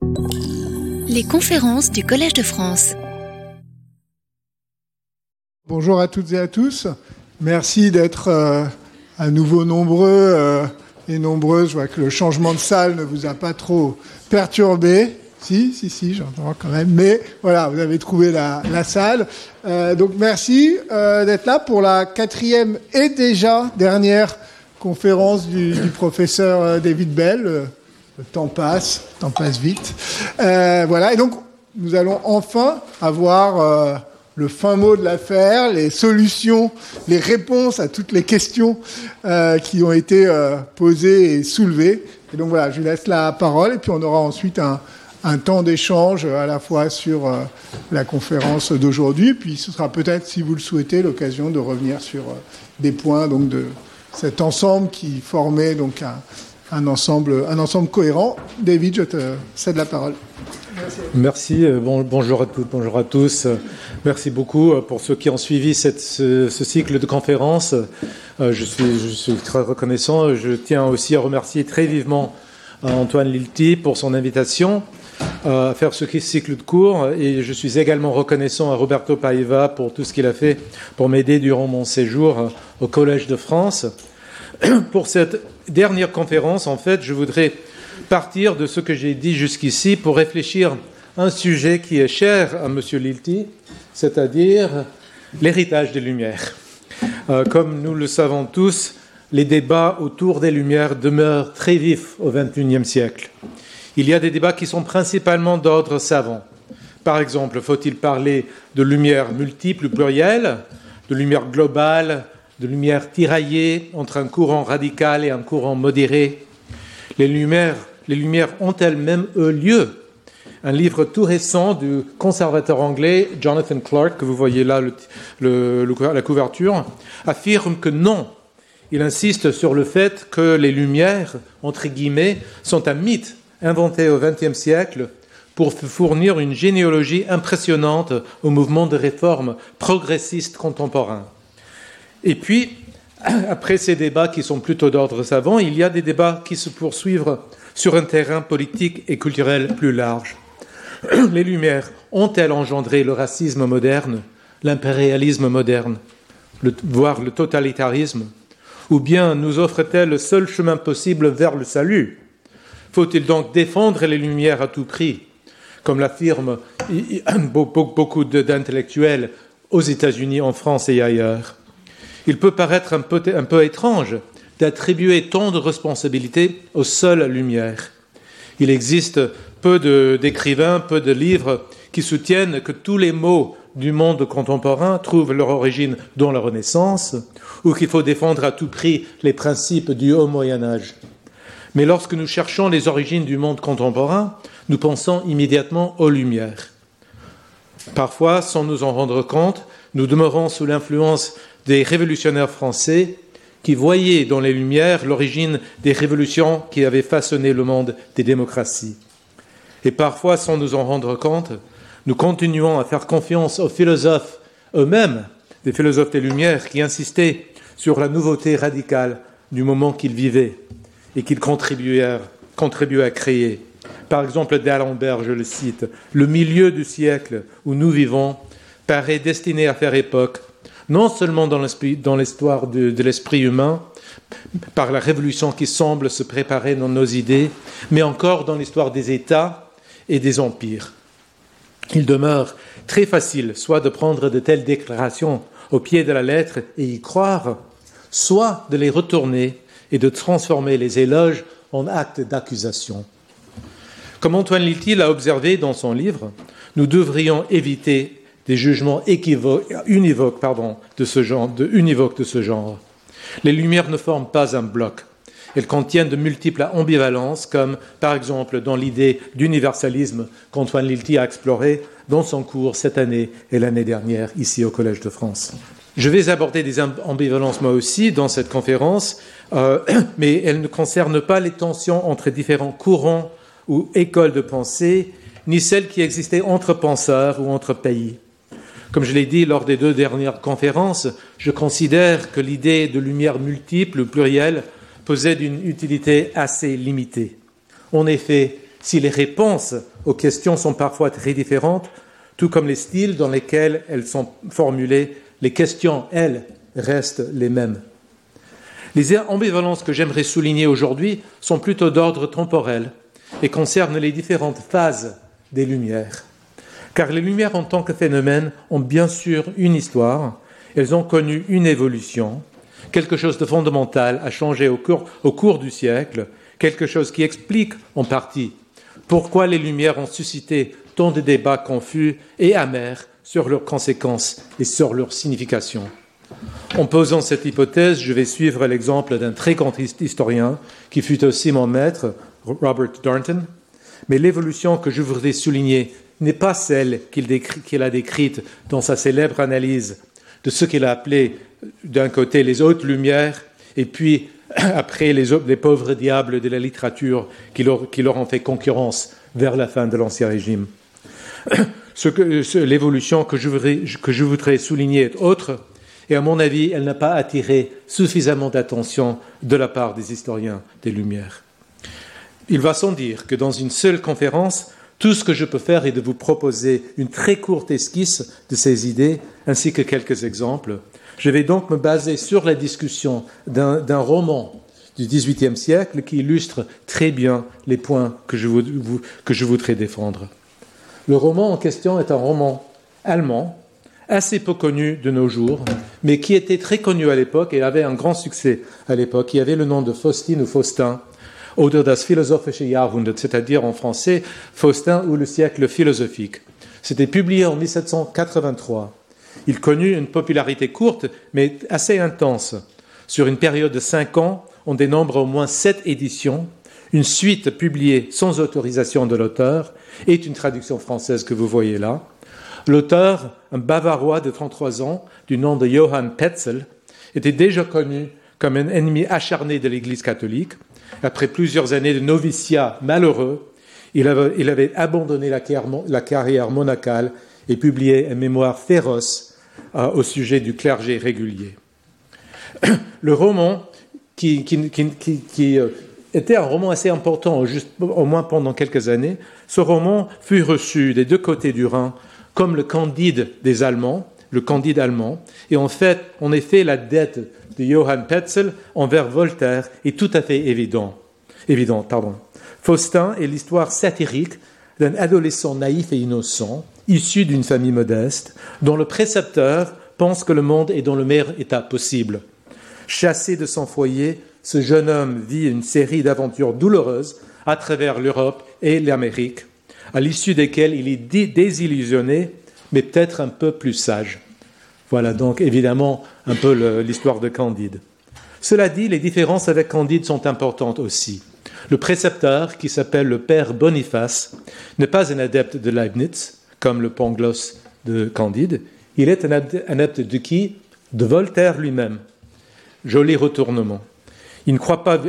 Les conférences du Collège de France. Bonjour à toutes et à tous. Merci d'être à nouveau nombreux et nombreuses. Je vois que le changement de salle ne vous a pas trop perturbé. Si, j'entends quand même. Mais voilà, vous avez trouvé la salle. Donc merci d'être là pour la 4e et déjà dernière conférence du professeur David Bell. Le temps passe vite. Voilà, et donc nous allons enfin avoir le fin mot de l'affaire, les solutions, les réponses à toutes les questions qui ont été posées et soulevées. Et donc voilà, je lui laisse la parole et puis on aura ensuite un temps d'échange à la fois sur la conférence d'aujourd'hui, puis ce sera peut-être, si vous le souhaitez, l'occasion de revenir sur des points donc de cet ensemble qui formait donc un ensemble cohérent. David, je te cède la parole. Merci. Bonjour à toutes, bonjour à tous. Merci beaucoup pour ceux qui ont suivi ce cycle de conférences. Je suis très reconnaissant. Je tiens aussi à remercier très vivement Antoine Lilti pour son invitation à faire ce cycle de cours, et je suis également reconnaissant à Roberto Paiva pour tout ce qu'il a fait pour m'aider durant mon séjour au Collège de France. Pour cette dernière conférence, en fait, je voudrais partir de ce que j'ai dit jusqu'ici pour réfléchir à un sujet qui est cher à M. Lilti, c'est-à-dire l'héritage des Lumières. Comme nous le savons tous, les débats autour des Lumières demeurent très vifs au XXIe siècle. Il y a des débats qui sont principalement d'ordre savant. Par exemple, faut-il parler de lumière multiple ou plurielle, de lumière globale, de lumière tiraillée entre un courant radical et un courant modéré? Les lumières ont-elles même eu lieu? Un livre tout récent du conservateur anglais Jonathan Clark, que vous voyez là la couverture, affirme que non. Il insiste sur le fait que les Lumières, entre guillemets, sont un mythe inventé au XXe siècle pour fournir une généalogie impressionnante au mouvement de réforme progressiste contemporain. Et puis, après ces débats qui sont plutôt d'ordre savant, il y a des débats qui se poursuivent sur un terrain politique et culturel plus large. Les Lumières ont-elles engendré le racisme moderne, l'impérialisme moderne, voire le totalitarisme? Ou bien nous offrent-elles le seul chemin possible vers le salut? Faut-il donc défendre les Lumières à tout prix, comme l'affirment beaucoup d'intellectuels aux États-Unis, en France et ailleurs? Il peut paraître un peu étrange d'attribuer tant de responsabilités aux seules Lumières. Il existe peu d'écrivains, peu de livres qui soutiennent que tous les maux du monde contemporain trouvent leur origine dans la Renaissance, ou qu'il faut défendre à tout prix les principes du Haut Moyen-Âge. Mais lorsque nous cherchons les origines du monde contemporain, nous pensons immédiatement aux Lumières. Parfois, sans nous en rendre compte, nous demeurons sous l'influence des révolutionnaires français qui voyaient dans les Lumières l'origine des révolutions qui avaient façonné le monde des démocraties. Et parfois, sans nous en rendre compte, nous continuons à faire confiance aux philosophes eux-mêmes, des philosophes des Lumières, qui insistaient sur la nouveauté radicale du moment qu'ils vivaient et qu'ils contribuaient à créer. Par exemple, d'Alembert, je le cite, « Le milieu du siècle où nous vivons paraît destiné à faire époque, non seulement dans l'histoire de l'esprit humain, par la révolution qui semble se préparer dans nos idées, mais encore dans l'histoire des États et des empires. Il demeure très facile soit de prendre de telles déclarations au pied de la lettre et y croire, soit de les retourner et de transformer les éloges en actes d'accusation. Comme Antoine Lilti l'a observé dans son livre, nous devrions éviter des jugements univoques de ce genre. Les Lumières ne forment pas un bloc. Elles contiennent de multiples ambivalences, comme par exemple dans l'idée d'universalisme qu'Antoine Lilti a exploré dans son cours cette année et l'année dernière ici au Collège de France. Je vais aborder des ambivalences moi aussi dans cette conférence, mais elles ne concernent pas les tensions entre différents courants ou écoles de pensée, ni celles qui existaient entre penseurs ou entre pays. Comme je l'ai dit lors des 2 dernières conférences, je considère que l'idée de lumière multiple ou plurielle possède une utilité assez limitée. En effet, si les réponses aux questions sont parfois très différentes, tout comme les styles dans lesquels elles sont formulées, les questions, elles, restent les mêmes. Les ambivalences que j'aimerais souligner aujourd'hui sont plutôt d'ordre temporel et concernent les différentes phases des Lumières. Car les Lumières en tant que phénomène ont bien sûr une histoire, elles ont connu une évolution, quelque chose de fondamental a changé au cours du siècle, quelque chose qui explique en partie pourquoi les Lumières ont suscité tant de débats confus et amers sur leurs conséquences et sur leur signification. En posant cette hypothèse, je vais suivre l'exemple d'un très grand historien qui fut aussi mon maître, Robert Darnton, mais l'évolution que je voudrais souligner n'est pas celle qu'il a décrite dans sa célèbre analyse de ce qu'il a appelé d'un côté les hautes lumières et puis après les pauvres diables de la littérature qui leur ont fait concurrence vers la fin de l'Ancien Régime. L'évolution que je voudrais souligner est autre, et à mon avis, elle n'a pas attiré suffisamment d'attention de la part des historiens des Lumières. Il va sans dire que dans une seule conférence, tout ce que je peux faire est de vous proposer une très courte esquisse de ces idées, ainsi que quelques exemples. Je vais donc me baser sur la discussion d'un roman du XVIIIe siècle qui illustre très bien les points que je voudrais défendre. Le roman en question est un roman allemand, assez peu connu de nos jours, mais qui était très connu à l'époque et avait un grand succès à l'époque. Il avait le nom de Faustin ou Faustin, oder das philosophische Jahrhundert, c'est-à-dire en français Faustin ou le siècle philosophique. C'était publié en 1783. Il connut une popularité courte, mais assez intense. Sur une période de 5 ans, on dénombre au moins 7 éditions, une suite publiée sans autorisation de l'auteur et une traduction française que vous voyez là. L'auteur, un Bavarois de 33 ans, du nom de Johann Tetzel, était déjà connu comme un ennemi acharné de l'Église catholique. Après plusieurs années de noviciat malheureux, il avait abandonné la carrière monacale et publié un mémoire féroce au sujet du clergé régulier. Le roman, qui était un roman assez important, au moins pendant quelques années, ce roman fut reçu des deux côtés du Rhin comme le Candide des Allemands, le Candide allemand, et en effet, la dette de Johann Tetzel envers Voltaire est tout à fait évidente. Faustin est l'histoire satirique d'un adolescent naïf et innocent, issu d'une famille modeste, dont le précepteur pense que le monde est dans le meilleur état possible. Chassé de son foyer, ce jeune homme vit une série d'aventures douloureuses à travers l'Europe et l'Amérique, à l'issue desquelles il est désillusionné, mais peut-être un peu plus sage. Voilà donc évidemment un peu l'histoire de Candide. Cela dit, les différences avec Candide sont importantes aussi. Le précepteur, qui s'appelle le père Boniface, n'est pas un adepte de Leibniz, comme le Pangloss de Candide. Il est un adepte de qui ? De Voltaire lui-même. Joli retournement. Il ne croit pas,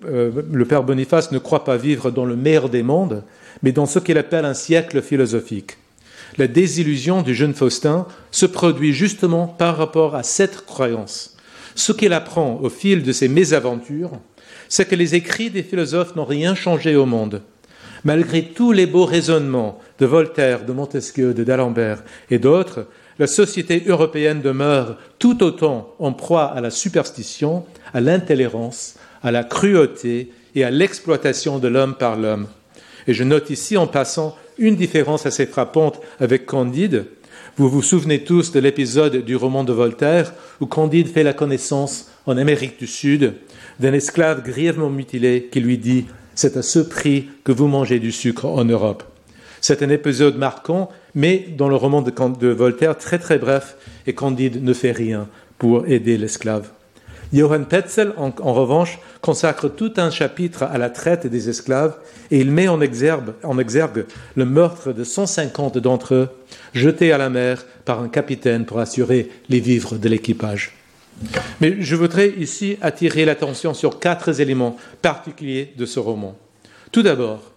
le père Boniface ne croit pas vivre dans le meilleur des mondes, mais dans ce qu'il appelle un siècle philosophique. La désillusion du jeune Faustin se produit justement par rapport à cette croyance. Ce qu'il apprend au fil de ses mésaventures, c'est que les écrits des philosophes n'ont rien changé au monde. Malgré tous les beaux raisonnements de Voltaire, de Montesquieu, de d'Alembert et d'autres, la société européenne demeure tout autant en proie à la superstition, à l'intolérance, à la cruauté et à l'exploitation de l'homme par l'homme. Et je note ici en passant une différence assez frappante avec Candide. Vous vous souvenez tous de l'épisode du roman de Voltaire où Candide fait la connaissance en Amérique du Sud d'un esclave grièvement mutilé qui lui dit « C'est à ce prix que vous mangez du sucre en Europe ». C'est un épisode marquant, mais dans le roman de Voltaire, très très bref, et Candide ne fait rien pour aider l'esclave. Johann Tetzel, en revanche, consacre tout un chapitre à la traite des esclaves et il met en exergue le meurtre de 150 d'entre eux, jetés à la mer par un capitaine pour assurer les vivres de l'équipage. Mais je voudrais ici attirer l'attention sur 4 éléments particuliers de ce roman. Tout d'abord,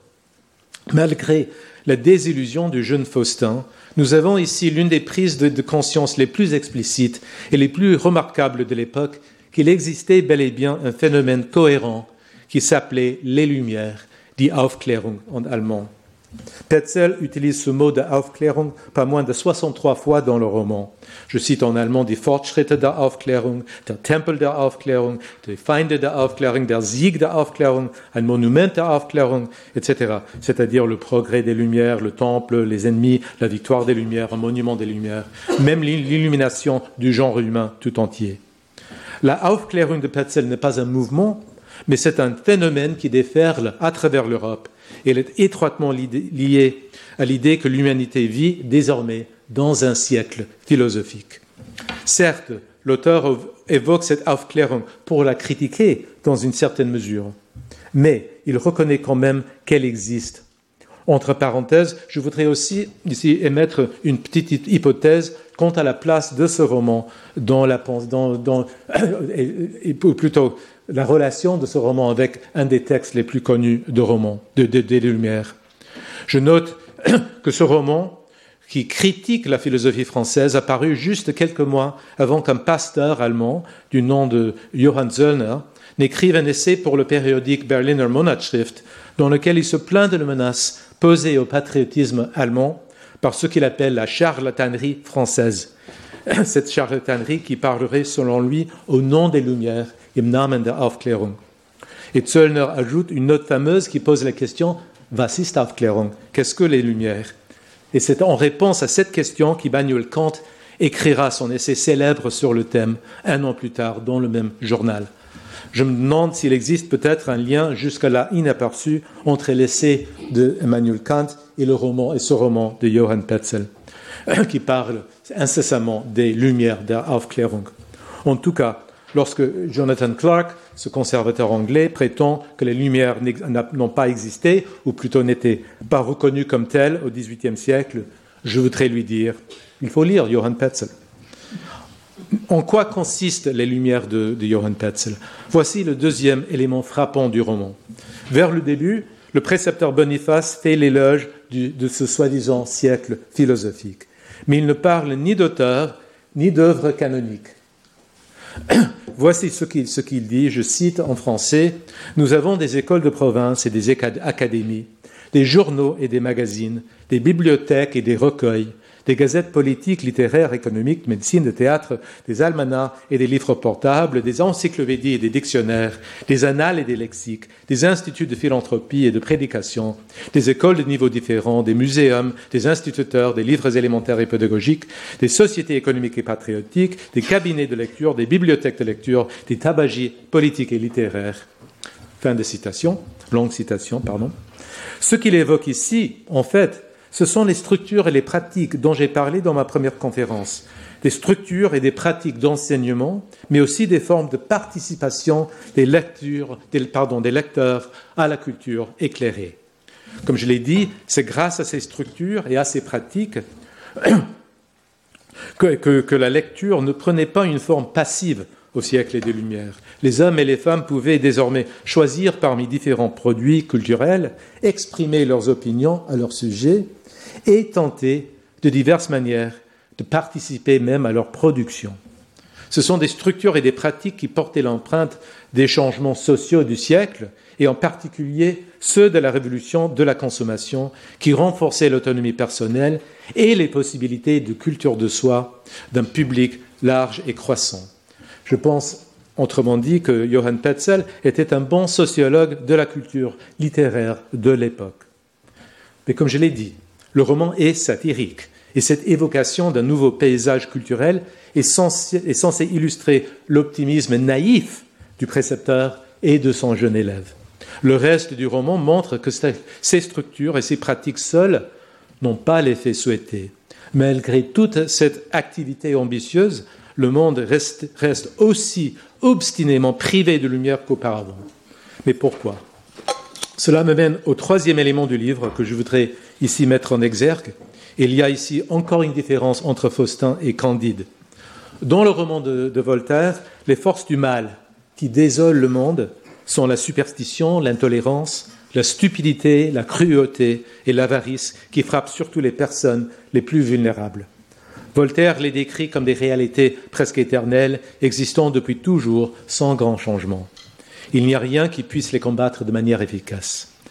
malgré la désillusion du jeune Faustin, nous avons ici l'une des prises de conscience les plus explicites et les plus remarquables de l'époque, qu'il existait bel et bien un phénomène cohérent qui s'appelait les Lumières, die Aufklärung en allemand. Petzl utilise ce mot de Aufklärung pas moins de 63 fois dans le roman. Je cite en allemand die Fortschritte der Aufklärung, der Tempel der Aufklärung, die Feinde der Aufklärung, der Sieg der Aufklärung, ein Monument der Aufklärung, etc. C'est-à-dire le progrès des Lumières, le temple, les ennemis, la victoire des Lumières, un monument des Lumières, même l'illumination du genre humain tout entier. La Aufklärung de Petzl n'est pas un mouvement, mais c'est un phénomène qui déferle à travers l'Europe. Elle est étroitement liée à l'idée que l'humanité vit désormais dans un siècle philosophique. Certes, l'auteur évoque cette Aufklärung pour la critiquer dans une certaine mesure, mais il reconnaît quand même qu'elle existe. Entre parenthèses, je voudrais aussi ici émettre une petite hypothèse quant à la place de ce roman dans ou plutôt la relation de ce roman avec un des textes les plus connus de roman, des Lumières. Je note que ce roman, qui critique la philosophie française, a paru juste quelques mois avant qu'un pasteur allemand du nom de Johann Zöllner n'écrive un essai pour le périodique Berliner Monatsschrift dans lequel il se plaint de la menace posée au patriotisme allemand par ce qu'il appelle la charlatanerie française. Cette charlatanerie qui parlerait, selon lui, au nom des Lumières, im Namen der Aufklärung. Et Zöllner ajoute une note fameuse qui pose la question « Was ist Aufklärung ?» Qu'est-ce que les Lumières? Et c'est en réponse à cette question qu'Immanuel Kant écrira son essai célèbre sur le thème, un an plus tard, dans le même journal. Je me demande s'il existe peut-être un lien jusque-là inaperçu entre l'essai d'Immanuel Kant et ce roman de Johann Petzl, qui parle incessamment des Lumières der Aufklärung. En tout cas, lorsque Jonathan Clark, ce conservateur anglais, prétend que les Lumières n'ont pas existé, ou plutôt n'étaient pas reconnues comme telles au XVIIIe siècle, je voudrais lui dire, il faut lire Johann Petzl. En quoi consistent les Lumières de Johann Petzl? Voici le deuxième élément frappant du roman. Vers le début, le précepteur Boniface fait l'éloge de ce soi-disant siècle philosophique. Mais il ne parle ni d'auteur, ni d'œuvre canonique. Voici ce qu'il dit, je cite en français, « Nous avons des écoles de province et des académies, des journaux et des magazines, des bibliothèques et des recueils, des gazettes politiques, littéraires, économiques, de médecine, de théâtre, des almanachs et des livres portables, des encyclopédies et des dictionnaires, des annales et des lexiques, des instituts de philanthropie et de prédication, des écoles de niveaux différents, des muséums, des instituteurs, des livres élémentaires et pédagogiques, des sociétés économiques et patriotiques, des cabinets de lecture, des bibliothèques de lecture, des tabagies politiques et littéraires. » Fin de citation, longue citation, pardon. Ce qu'il évoque ici, en fait, ce sont les structures et les pratiques dont j'ai parlé dans ma première conférence. Des structures et des pratiques d'enseignement, mais aussi des formes de participation des lecteurs à la culture éclairée. Comme je l'ai dit, c'est grâce à ces structures et à ces pratiques que la lecture ne prenait pas une forme passive au siècle des Lumières. Les hommes et les femmes pouvaient désormais choisir parmi différents produits culturels, exprimer leurs opinions à leur sujet et tenter de diverses manières de participer même à leur production. Ce sont des structures et des pratiques qui portaient l'empreinte des changements sociaux du siècle, et en particulier ceux de la révolution de la consommation, qui renforçaient l'autonomie personnelle et les possibilités de culture de soi d'un public large et croissant. Je pense, autrement dit, que Johann Petzl était un bon sociologue de la culture littéraire de l'époque. Mais comme je l'ai dit, le roman est satirique, et cette évocation d'un nouveau paysage culturel est censée illustrer l'optimisme naïf du précepteur et de son jeune élève. Le reste du roman montre que ces structures et ces pratiques seules n'ont pas l'effet souhaité. Malgré toute cette activité ambitieuse, le monde reste aussi obstinément privé de lumière qu'auparavant. Mais pourquoi? Cela me mène au troisième élément du livre que je voudrais ici mettre en exergue. Il y a ici encore une différence entre Faustin et Candide. Dans le roman de Voltaire, les forces du mal qui désolent le monde sont la superstition, l'intolérance, la stupidité, la cruauté et l'avarice qui frappent surtout les personnes les plus vulnérables. Voltaire les décrit comme des réalités presque éternelles, existant depuis toujours, sans grand changement. Il n'y a rien qui puisse les combattre de manière efficace.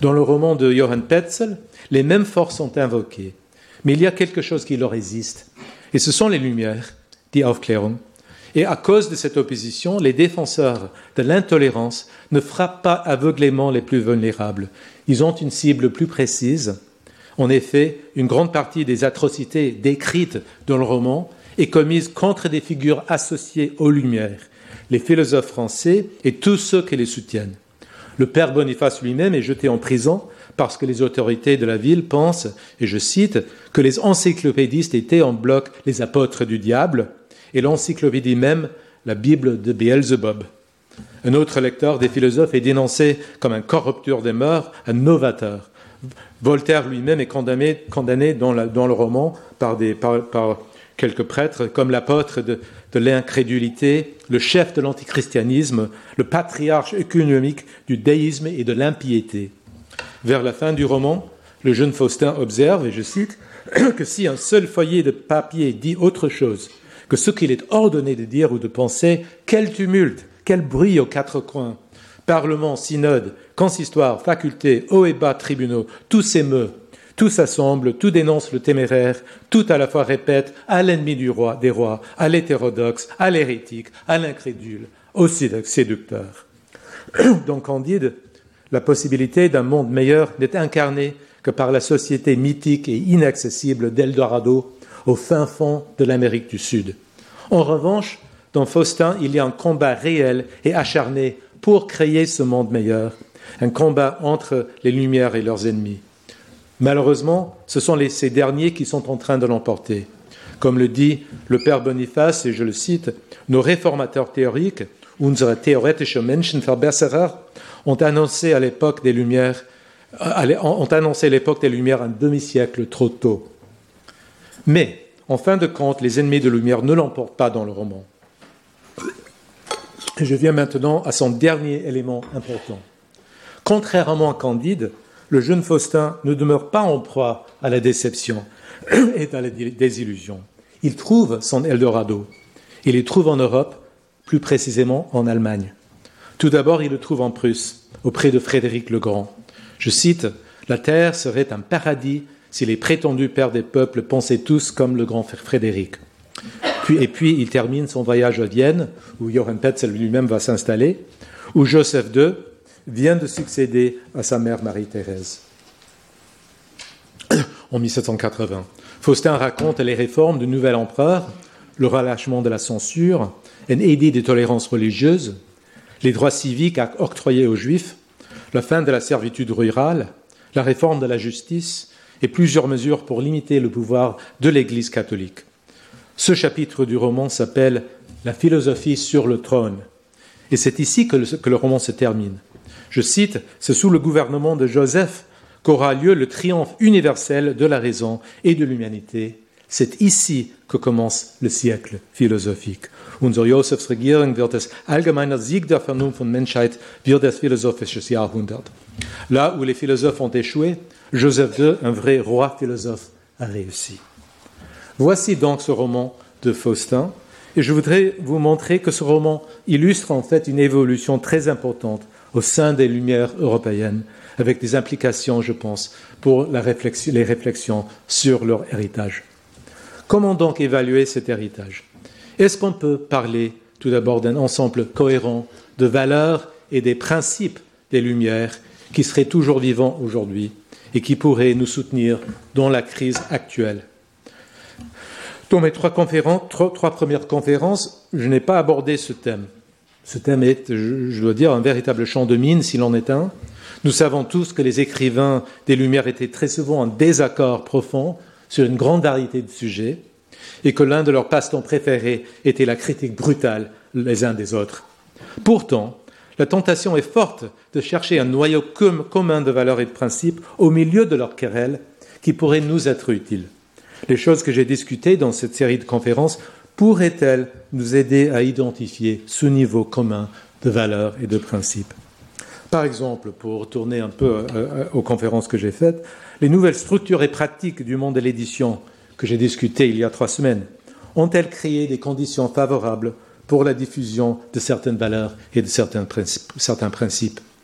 Dans le roman de Johann Tetzel, les mêmes forces sont invoquées. Mais il y a quelque chose qui leur résiste. Et ce sont les Lumières, die Aufklärung. Et à cause de cette opposition, les défenseurs de l'intolérance ne frappent pas aveuglément les plus vulnérables. Ils ont une cible plus précise. En effet, une grande partie des atrocités décrites dans le roman est commise contre des figures associées aux Lumières, les philosophes français et tous ceux qui les soutiennent. Le père Boniface lui-même est jeté en prison parce que les autorités de la ville pensent, et je cite, que les encyclopédistes étaient en bloc les apôtres du diable, et l'encyclopédie même, la Bible de Beelzebub. Un autre lecteur des philosophes est dénoncé comme un corrupteur des mœurs, un novateur. Voltaire lui-même est condamné dans le roman par quelques prêtres comme l'apôtre de l'incrédulité, le chef de l'antichristianisme, le patriarche économique du déisme et de l'impiété. Vers la fin du roman, le jeune Faustin observe, et je cite, que si un seul feuillet de papier dit autre chose que ce qu'il est ordonné de dire ou de penser, quel tumulte, quel bruit aux quatre coins. Parlement, synode, consistoire, faculté, hauts et bas tribunaux, tout s'émeut, tout s'assemble, tout dénonce le téméraire, tout à la fois répète à l'ennemi des rois, à l'hétérodoxe, à l'hérétique, à l'incrédule, au séducteur. Dans Candide, la possibilité d'un monde meilleur n'est incarnée que par la société mythique et inaccessible d'Eldorado, au fin fond de l'Amérique du Sud. En revanche, dans Faustin, il y a un combat réel et acharné pour créer ce monde meilleur, un combat entre les Lumières et leurs ennemis. Malheureusement, ce sont ces derniers qui sont en train de l'emporter. Comme le dit le père Boniface, et je le cite, « Nos réformateurs théoriques, unsere theoretische Menschenverbesserer, ont annoncé l'époque des Lumières un demi-siècle trop tôt. » Mais, en fin de compte, les ennemis de Lumière ne l'emportent pas dans le roman. Et je viens maintenant à son dernier élément important. Contrairement à Candide, le jeune Faustin ne demeure pas en proie à la déception et à la désillusion. Il trouve son Eldorado. Il le trouve en Europe, plus précisément en Allemagne. Tout d'abord, il le trouve en Prusse, auprès de Frédéric le Grand. Je cite, « La terre serait un paradis si les prétendus pères des peuples pensaient tous comme le grand Frédéric. » Et puis, il termine son voyage à Vienne, où Johann Tetzel lui-même va s'installer, où Joseph II vient de succéder à sa mère Marie-Thérèse. En 1780, Faustin raconte les réformes du nouvel empereur, le relâchement de la censure, un édit de tolérance religieuse, les droits civiques octroyés aux Juifs, la fin de la servitude rurale, la réforme de la justice et plusieurs mesures pour limiter le pouvoir de l'Église catholique. Ce chapitre du roman s'appelle « La philosophie sur le trône ». Et c'est ici que le roman se termine. Je cite, « C'est sous le gouvernement de Joseph qu'aura lieu le triomphe universel de la raison et de l'humanité. C'est ici que commence le siècle philosophique. Unser Josephs Regierung wird es allgemeiner Sieg der Vernunft und Menschheit, wird es philosophisches Jahrhundert. » Là où les philosophes ont échoué, Joseph II, un vrai roi philosophe, a réussi. Voici donc ce roman de Faustin, et je voudrais vous montrer que ce roman illustre en fait une évolution très importante au sein des Lumières européennes, avec des implications, je pense, pour les réflexions sur leur héritage. Comment donc évaluer cet héritage ? Est-ce qu'on peut parler tout d'abord d'un ensemble cohérent de valeurs et des principes des Lumières qui seraient toujours vivants aujourd'hui et qui pourraient nous soutenir dans la crise actuelle ? Dans mes trois premières conférences, je n'ai pas abordé ce thème. Ce thème est, je dois dire, un véritable champ de mine, s'il en est un. Nous savons tous que les écrivains des Lumières étaient très souvent en désaccord profond sur une grande variété de sujets et que l'un de leurs passe-temps préférés était la critique brutale les uns des autres. Pourtant, la tentation est forte de chercher un noyau commun de valeurs et de principes au milieu de leurs querelles qui pourraient nous être utiles. Les choses que j'ai discutées dans cette série de conférences pourraient-elles nous aider à identifier ce niveau commun de valeurs et de principes ? Par exemple, pour retourner un peu aux conférences que j'ai faites, les nouvelles structures et pratiques du monde de l'édition que j'ai discutées il y a 3 semaines ont-elles créé des conditions favorables pour la diffusion de certaines valeurs et de certains principes ?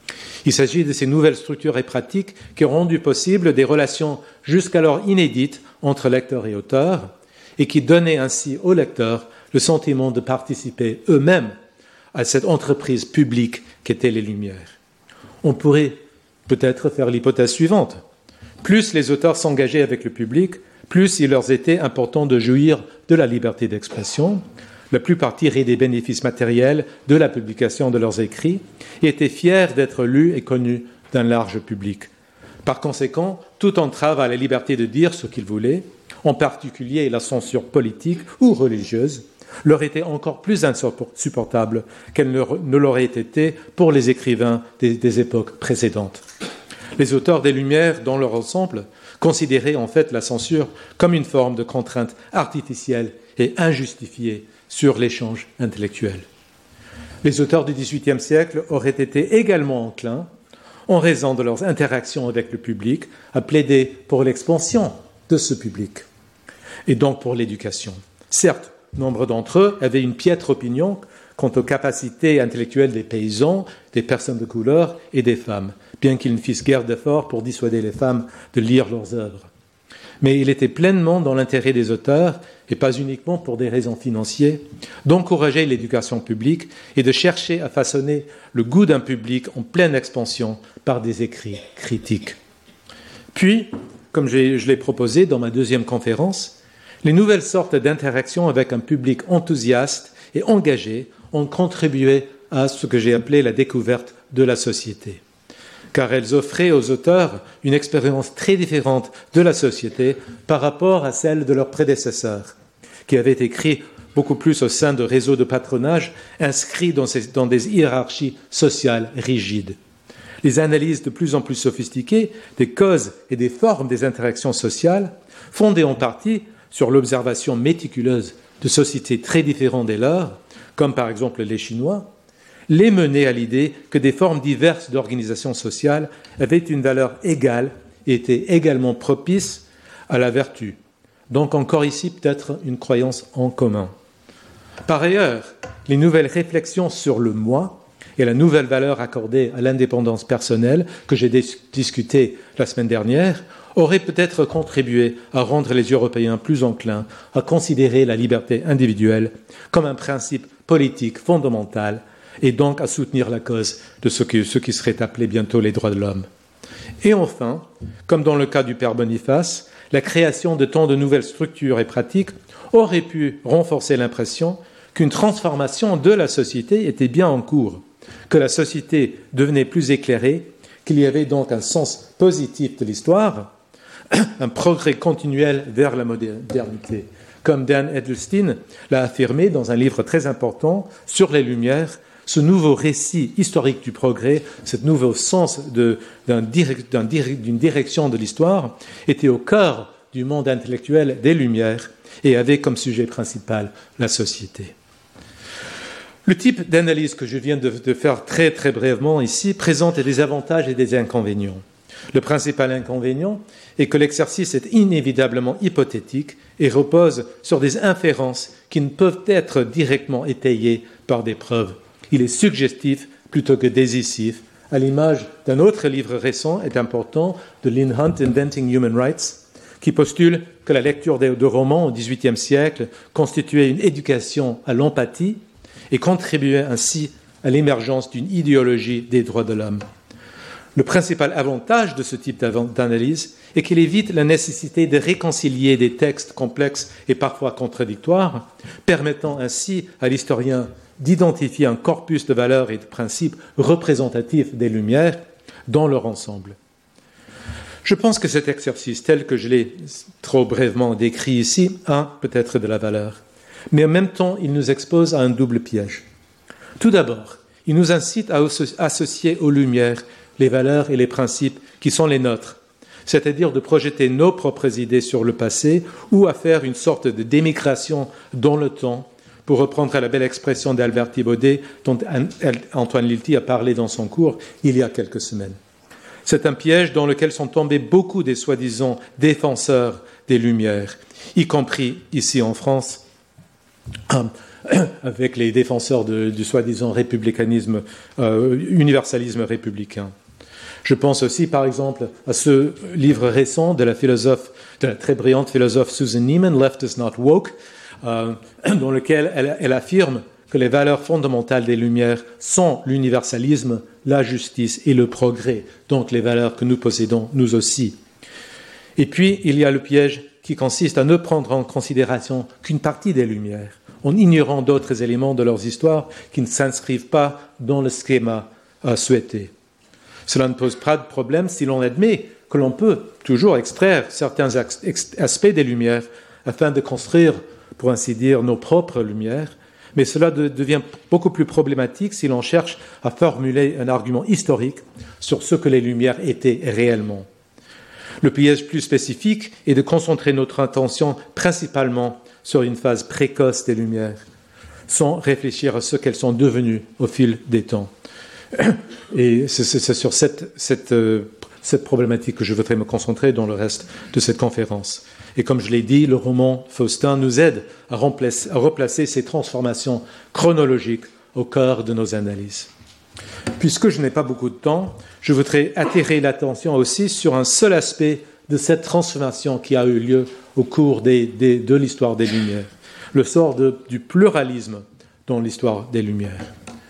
Il s'agit de ces nouvelles structures et pratiques qui ont rendu possible des relations jusqu'alors inédites entre lecteur et auteur et qui donnaient ainsi aux lecteurs le sentiment de participer eux-mêmes à cette entreprise publique qu'étaient les Lumières. On pourrait peut-être faire l'hypothèse suivante. Plus les auteurs s'engageaient avec le public, plus il leur était important de jouir de la liberté d'expression. La plupart tiraient des bénéfices matériels de la publication de leurs écrits et étaient fiers d'être lus et connus d'un large public. Par conséquent, toute entrave à la liberté de dire ce qu'ils voulaient, en particulier la censure politique ou religieuse, leur était encore plus insupportable qu'elle ne l'aurait été pour les écrivains des époques précédentes. Les auteurs des Lumières, dans leur ensemble, considéraient en fait la censure comme une forme de contrainte artificielle et injustifiée sur l'échange intellectuel. Les auteurs du XVIIIe siècle auraient été également enclins, en raison de leurs interactions avec le public, à plaider pour l'expansion de ce public, et donc pour l'éducation. Certes, nombre d'entre eux avaient une piètre opinion quant aux capacités intellectuelles des paysans, des personnes de couleur et des femmes, bien qu'ils ne fissent guère d'efforts pour dissuader les femmes de lire leurs œuvres. Mais il était pleinement dans l'intérêt des auteurs, et pas uniquement pour des raisons financières, d'encourager l'éducation publique et de chercher à façonner le goût d'un public en pleine expansion par des écrits critiques. Puis, comme je l'ai proposé dans ma deuxième conférence, les nouvelles sortes d'interactions avec un public enthousiaste et engagé ont contribué à ce que j'ai appelé la découverte de la société, car elles offraient aux auteurs une expérience très différente de la société par rapport à celle de leurs prédécesseurs, qui avaient écrit beaucoup plus au sein de réseaux de patronage inscrits dans des hiérarchies sociales rigides. Les analyses de plus en plus sophistiquées des causes et des formes des interactions sociales, fondées en partie sur l'observation méticuleuse de sociétés très différentes des leurs, comme par exemple les Chinois, les menaient à l'idée que des formes diverses d'organisation sociale avaient une valeur égale et étaient également propices à la vertu. Donc encore ici peut-être une croyance en commun. Par ailleurs, les nouvelles réflexions sur le moi et la nouvelle valeur accordée à l'indépendance personnelle que j'ai discutée la semaine dernière auraient peut-être contribué à rendre les Européens plus enclins à considérer la liberté individuelle comme un principe politique fondamental et donc à soutenir la cause de ce qui serait appelé bientôt les droits de l'homme. Et enfin, comme dans le cas du père Boniface, la création de tant de nouvelles structures et pratiques aurait pu renforcer l'impression qu'une transformation de la société était bien en cours, que la société devenait plus éclairée, qu'il y avait donc un sens positif de l'histoire, un progrès continuel vers la modernité. Comme Dan Edelstein l'a affirmé dans un livre très important sur les Lumières, ce nouveau récit historique du progrès, ce nouveau sens d'une direction de l'histoire était au cœur du monde intellectuel des Lumières et avait comme sujet principal la société. Le type d'analyse que je viens de faire très très brièvement ici présente des avantages et des inconvénients. Le principal inconvénient est que l'exercice est inévitablement hypothétique et repose sur des inférences qui ne peuvent être directement étayées par des preuves. Il est suggestif plutôt que décisif, à l'image d'un autre livre récent et important de Lynn Hunt, Inventing Human Rights, qui postule que la lecture de romans au XVIIIe siècle constituait une éducation à l'empathie et contribuait ainsi à l'émergence d'une idéologie des droits de l'homme. Le principal avantage de ce type d'analyse est qu'il évite la nécessité de réconcilier des textes complexes et parfois contradictoires, permettant ainsi à l'historien d'identifier un corpus de valeurs et de principes représentatifs des Lumières dans leur ensemble. Je pense que cet exercice, tel que je l'ai trop brièvement décrit ici, a peut-être de la valeur. Mais en même temps, il nous expose à un double piège. Tout d'abord, il nous incite à associer aux Lumières les valeurs et les principes qui sont les nôtres, c'est-à-dire de projeter nos propres idées sur le passé ou à faire une sorte de démigration dans le temps, pour reprendre la belle expression d'Albert Thibaudet dont Antoine Lilti a parlé dans son cours il y a quelques semaines. C'est un piège dans lequel sont tombés beaucoup des soi-disant défenseurs des Lumières, y compris ici en France, avec les défenseurs du soi-disant républicanisme, universalisme républicain. Je pense aussi, par exemple, à ce livre récent de la très brillante philosophe Susan Neiman, Left is Not Woke, dans lequel elle affirme que les valeurs fondamentales des Lumières sont l'universalisme, la justice et le progrès, donc les valeurs que nous possédons nous aussi. Et puis, il y a le piège qui consiste à ne prendre en considération qu'une partie des Lumières, en ignorant d'autres éléments de leurs histoires qui ne s'inscrivent pas dans le schéma souhaité. Cela ne pose pas de problème si l'on admet que l'on peut toujours extraire certains aspects des Lumières afin de construire, pour ainsi dire, nos propres Lumières, mais cela devient beaucoup plus problématique si l'on cherche à formuler un argument historique sur ce que les Lumières étaient réellement. Le piège plus spécifique est de concentrer notre attention principalement sur une phase précoce des Lumières, sans réfléchir à ce qu'elles sont devenues au fil des temps. Et c'est sur cette problématique que je voudrais me concentrer dans le reste de cette conférence. Et comme je l'ai dit, le roman Faustin nous aide à replacer ces transformations chronologiques au cœur de nos analyses. Puisque je n'ai pas beaucoup de temps, je voudrais attirer l'attention aussi sur un seul aspect de cette transformation qui a eu lieu au cours de l'histoire des Lumières, le sort du pluralisme dans l'histoire des Lumières.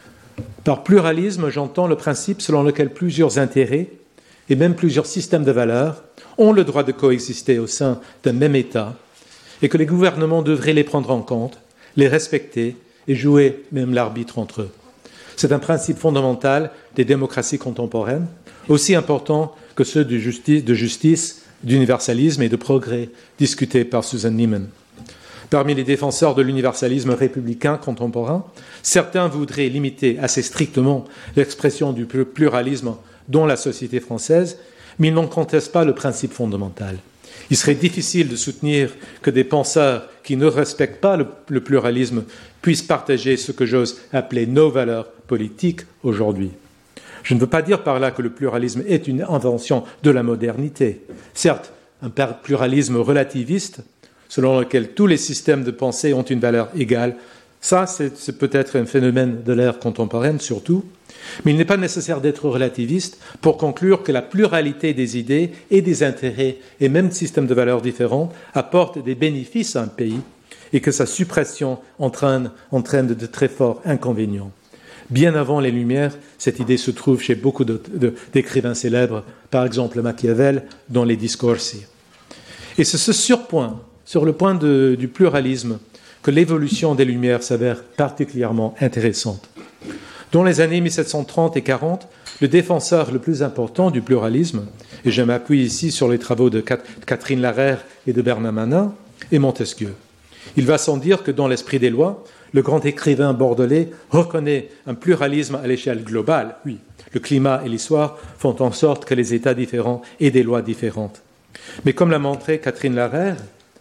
Par pluralisme, j'entends le principe selon lequel plusieurs intérêts et même plusieurs systèmes de valeurs ont le droit de coexister au sein d'un même État et que les gouvernements devraient les prendre en compte, les respecter et jouer même l'arbitre entre eux. C'est un principe fondamental des démocraties contemporaines, aussi important que ceux de justice, d'universalisme et de progrès discutés par Susan Neiman. Parmi les défenseurs de l'universalisme républicain contemporain, certains voudraient limiter assez strictement l'expression du pluralisme dans la société française, mais ils n'en contestent pas le principe fondamental. Il serait difficile de soutenir que des penseurs qui ne respectent pas le pluralisme puissent partager ce que j'ose appeler nos valeurs politiques aujourd'hui. Je ne veux pas dire par là que le pluralisme est une invention de la modernité. Certes, un pluralisme relativiste, selon lequel tous les systèmes de pensée ont une valeur égale, ça, c'est peut-être un phénomène de l'ère contemporaine surtout, mais il n'est pas nécessaire d'être relativiste pour conclure que la pluralité des idées et des intérêts et même systèmes de valeurs différents apportent des bénéfices à un pays et que sa suppression entraîne de très forts inconvénients. Bien avant les Lumières, cette idée se trouve chez beaucoup d'écrivains célèbres, par exemple Machiavel, dans les Discorsi. Et c'est sur le point du pluralisme, que l'évolution des Lumières s'avère particulièrement intéressante. Dans les années 1730 et 40, le défenseur le plus important du pluralisme, et je m'appuie ici sur les travaux de Catherine Larère et de Bernard Manin, est Montesquieu. Il va sans dire que dans l'esprit des lois, le grand écrivain bordelais reconnaît un pluralisme à l'échelle globale. Oui, le climat et l'histoire font en sorte que les États différents aient des lois différentes. Mais comme l'a montré Catherine Larère,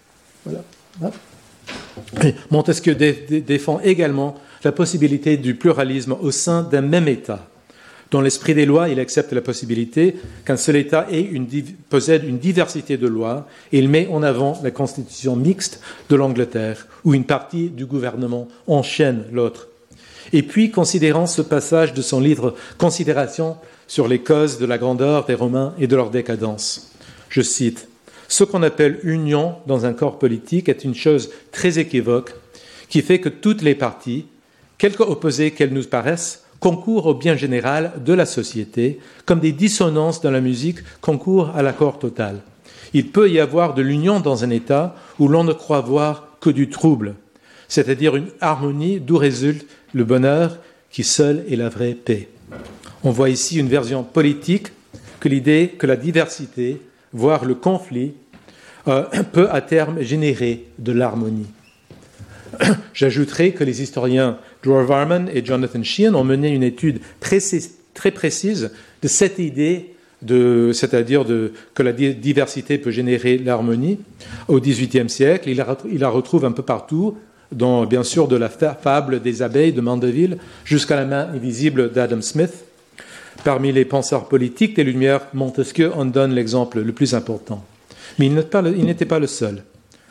Montesquieu défend également la possibilité du pluralisme au sein d'un même État. Dans l'esprit des lois, il accepte la possibilité qu'un seul État possède une diversité de lois et il met en avant la constitution mixte de l'Angleterre, où une partie du gouvernement enchaîne l'autre. Et puis, considérant ce passage de son livre « Considérations sur les causes de la grandeur des Romains et de leur décadence », je cite « Ce qu'on appelle union dans un corps politique est une chose très équivoque qui fait que toutes les parties, quelque opposées qu'elles nous paraissent, concourent au bien général de la société, comme des dissonances dans la musique concourent à l'accord total. Il peut y avoir de l'union dans un état où l'on ne croit voir que du trouble, c'est-à-dire une harmonie d'où résulte le bonheur qui seul est la vraie paix. On voit ici une version politique que l'idée que la diversité, voire le conflit, peut à terme générer de l'harmonie. J'ajouterai que les historiens Dror Varman et Jonathan Sheehan ont mené une étude très précise de cette idée, c'est-à-dire que la diversité peut générer l'harmonie au XVIIIe siècle. Il la retrouve un peu partout, bien sûr de la fable des abeilles de Mandeville jusqu'à la main invisible d'Adam Smith. Parmi les penseurs politiques des Lumières, Montesquieu en donne l'exemple le plus important. Mais il n'était pas le seul.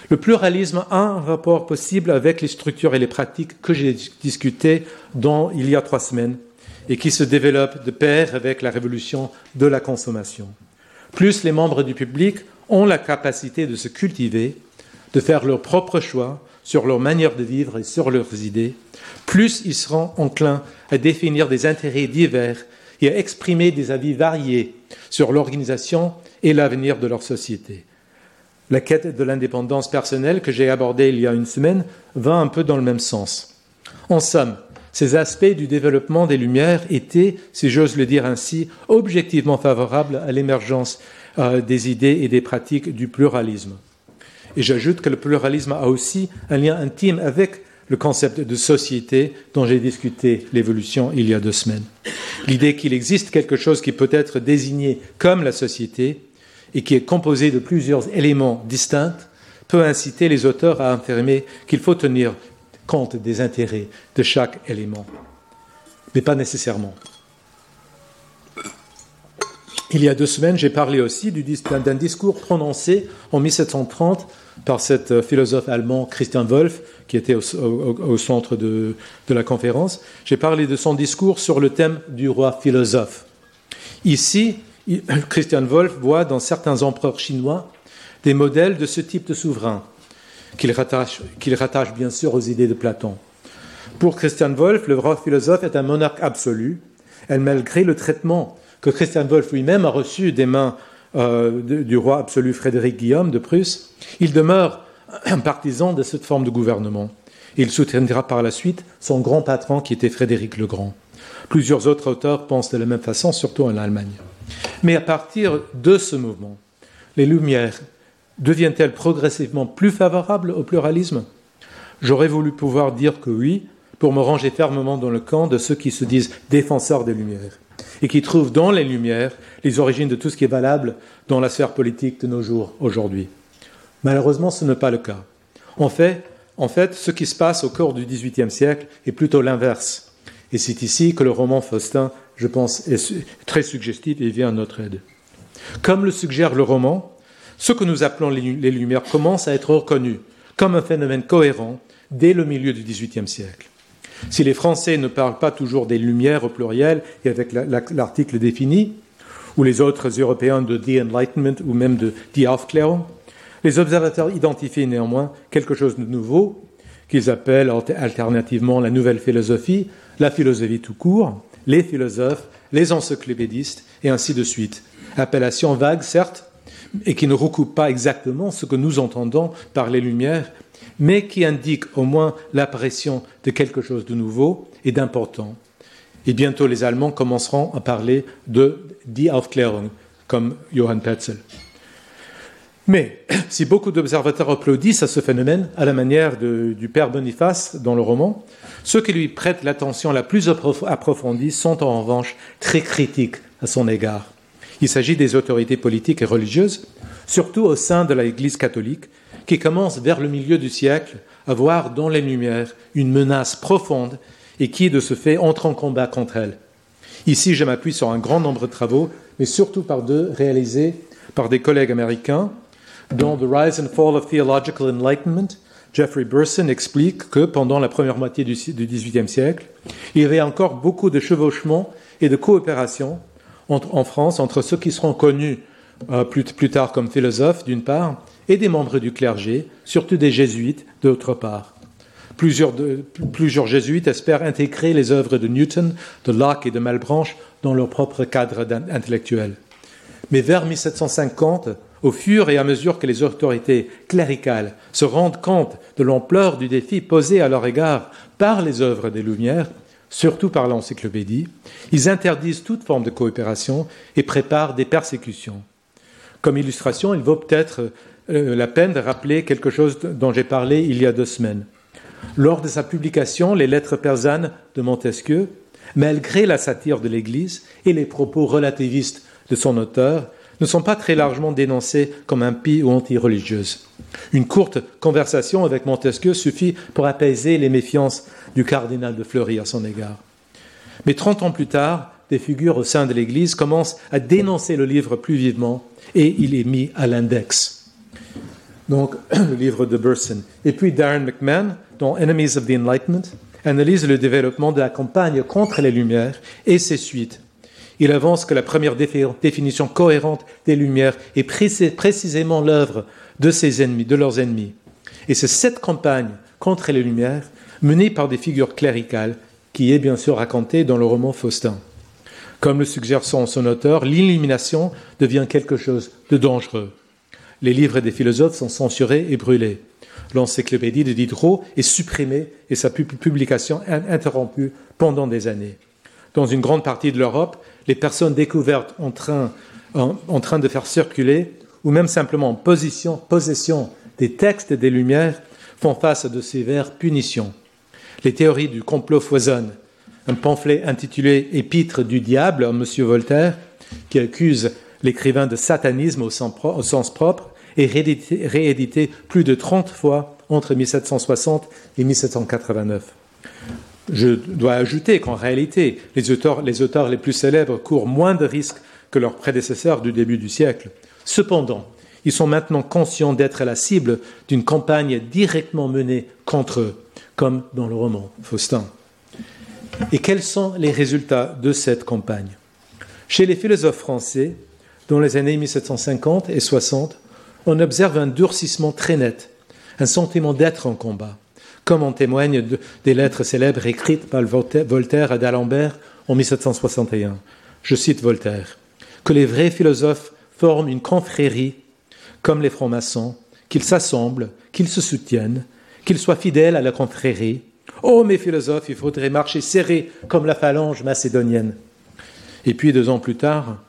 Le pluralisme a un rapport possible avec les structures et les pratiques que j'ai discutées il y a 3 semaines et qui se développent de pair avec la révolution de la consommation. Plus les membres du public ont la capacité de se cultiver, de faire leurs propres choix sur leur manière de vivre et sur leurs idées, plus ils seront enclins à définir des intérêts divers et à exprimer des avis variés sur l'organisation et l'avenir de leur société. La quête de l'indépendance personnelle que j'ai abordée il y a 1 semaine va un peu dans le même sens. En somme, ces aspects du développement des Lumières étaient, si j'ose le dire ainsi, objectivement favorables à l'émergence des idées et des pratiques du pluralisme. Et j'ajoute que le pluralisme a aussi un lien intime avec le concept de société dont j'ai discuté l'évolution il y a 2 semaines. L'idée qu'il existe quelque chose qui peut être désigné comme la société et qui est composé de plusieurs éléments distincts peut inciter les auteurs à affirmer qu'il faut tenir compte des intérêts de chaque élément, mais pas nécessairement. Il y a 2 semaines, j'ai parlé aussi d'un discours prononcé en 1730 par cet philosophe allemand Christian Wolff, qui était au centre de la conférence. J'ai parlé de son discours sur le thème du roi philosophe. Ici, Christian Wolff voit dans certains empereurs chinois des modèles de ce type de souverain, qu'il rattache bien sûr aux idées de Platon. Pour Christian Wolff, le roi philosophe est un monarque absolu, et malgré le traitement que Christian Wolff lui-même a reçu des mains du roi absolu Frédéric Guillaume de Prusse, il demeure un partisan de cette forme de gouvernement. Il soutiendra par la suite son grand patron qui était Frédéric le Grand. Plusieurs autres auteurs pensent de la même façon, surtout en Allemagne. Mais à partir de ce mouvement, les Lumières deviennent-elles progressivement plus favorables au pluralisme ? J'aurais voulu pouvoir dire que oui, pour me ranger fermement dans le camp de ceux qui se disent défenseurs des Lumières et qui trouvent dans les Lumières les origines de tout ce qui est valable dans la sphère politique de nos jours, aujourd'hui. Malheureusement, ce n'est pas le cas. En fait, ce qui se passe au cours du XVIIIe siècle est plutôt l'inverse. Et c'est ici que le roman Faustin, je pense, est très suggestif et vient à notre aide. Comme le suggère le roman, ce que nous appelons les Lumières commence à être reconnu comme un phénomène cohérent dès le milieu du XVIIIe siècle. Si les Français ne parlent pas toujours des Lumières au pluriel et avec l'article défini, ou les autres Européens de The Enlightenment ou même de Die Aufklärung, les observateurs identifient néanmoins quelque chose de nouveau qu'ils appellent alternativement la nouvelle philosophie, la philosophie tout court, les philosophes, les encyclopédistes et ainsi de suite. Appellation vague, certes, et qui ne recoupe pas exactement ce que nous entendons par les Lumières, mais qui indique au moins l'apparition de quelque chose de nouveau et d'important. Et bientôt, les Allemands commenceront à parler de Die Aufklärung, comme Johann Tetzel. Mais si beaucoup d'observateurs applaudissent à ce phénomène, à la manière du père Boniface dans le roman, ceux qui lui prêtent l'attention la plus approfondie sont en revanche très critiques à son égard. Il s'agit des autorités politiques et religieuses, surtout au sein de l'Église catholique, qui commence vers le milieu du siècle à voir dans les Lumières une menace profonde et qui, de ce fait, entre en combat contre elle. Ici, je m'appuie sur un grand nombre de travaux, mais surtout par 2 réalisés par des collègues américains. Dans The Rise and Fall of Theological Enlightenment, Jeffrey Burson explique que pendant la première moitié du XVIIIe siècle, il y avait encore beaucoup de chevauchements et de coopération en France entre ceux qui seront connus plus tard comme philosophes, d'une part, et des membres du clergé, surtout des jésuites, d'autre part. Plusieurs jésuites espèrent intégrer les œuvres de Newton, de Locke et de Malebranche dans leur propre cadre intellectuel. Mais vers 1750, au fur et à mesure que les autorités cléricales se rendent compte de l'ampleur du défi posé à leur égard par les œuvres des Lumières, surtout par l'encyclopédie, ils interdisent toute forme de coopération et préparent des persécutions. Comme illustration, il vaut peut-être la peine de rappeler quelque chose dont j'ai parlé il y a 2 semaines. Lors de sa publication, Les Lettres persanes de Montesquieu, malgré la satire de l'Église et les propos relativistes de son auteur, ne sont pas très largement dénoncés comme impies ou anti-religieuses. Une courte conversation avec Montesquieu suffit pour apaiser les méfiances du cardinal de Fleury à son égard. Mais 30 ans plus tard, des figures au sein de l'Église commencent à dénoncer le livre plus vivement et il est mis à l'index. donc le livre de Berson. Et puis Darren McMahon, dans Enemies of the Enlightenment, analyse le développement de la campagne contre les Lumières et ses suites. Il avance que la première définition cohérente des Lumières est précisément l'œuvre de ses ennemis, de leurs ennemis. Et c'est cette campagne contre les Lumières, menée par des figures cléricales, qui est bien sûr racontée dans le roman Faustin. Comme le suggère son auteur, l'illumination devient quelque chose de dangereux. Les livres des philosophes sont censurés et brûlés. L'encyclopédie de Diderot est supprimée et sa publication interrompue pendant des années. Dans une grande partie de l'Europe, les personnes découvertes en train de faire circuler, ou même simplement en possession des textes des Lumières, font face à de sévères punitions. Les théories du complot foisonnent. Un pamphlet intitulé « Épître du diable » à M. Voltaire, qui accuse l'écrivain de satanisme au sens propre, est réédité plus de 30 fois entre 1760 et 1789. Je dois ajouter qu'en réalité, les auteurs les plus célèbres courent moins de risques que leurs prédécesseurs du début du siècle. Cependant, ils sont maintenant conscients d'être la cible d'une campagne directement menée contre eux, comme dans le roman Faustin. Et quels sont les résultats de cette campagne ? Chez les philosophes français, dans les années 1750 et 60, on observe un durcissement très net, un sentiment d'être en combat, comme en témoignent des lettres célèbres écrites par Voltaire à d'Alembert en 1761. Je cite Voltaire, « Que les vrais philosophes forment une confrérie comme les francs-maçons, qu'ils s'assemblent, qu'ils se soutiennent, qu'ils soient fidèles à la confrérie. Oh, mes philosophes, il faudrait marcher serré comme la phalange macédonienne. » Et puis 2 ans plus tard,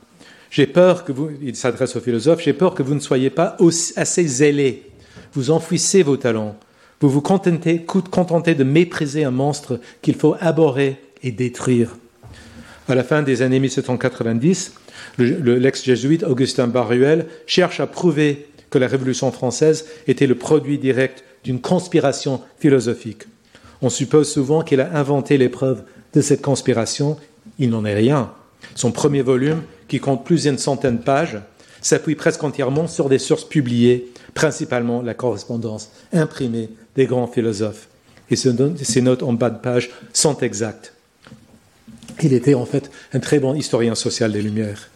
il s'adresse aux philosophes, « J'ai peur que vous ne soyez pas assez zélés. Vous enfouissez vos talents. Vous vous contentez de mépriser un monstre qu'il faut abhorrer et détruire. » À la fin des années 1790, l'ex-jésuite Augustin Barruel cherche à prouver que la Révolution française était le produit direct d'une conspiration philosophique. On suppose souvent qu'il a inventé les preuves de cette conspiration. Il n'en est rien. Son premier volume, qui compte plus d'une centaine de pages, s'appuie presque entièrement sur des sources publiées, principalement la correspondance imprimée des grands philosophes. Et ces notes en bas de page sont exactes. Il était en fait un très bon historien social des Lumières.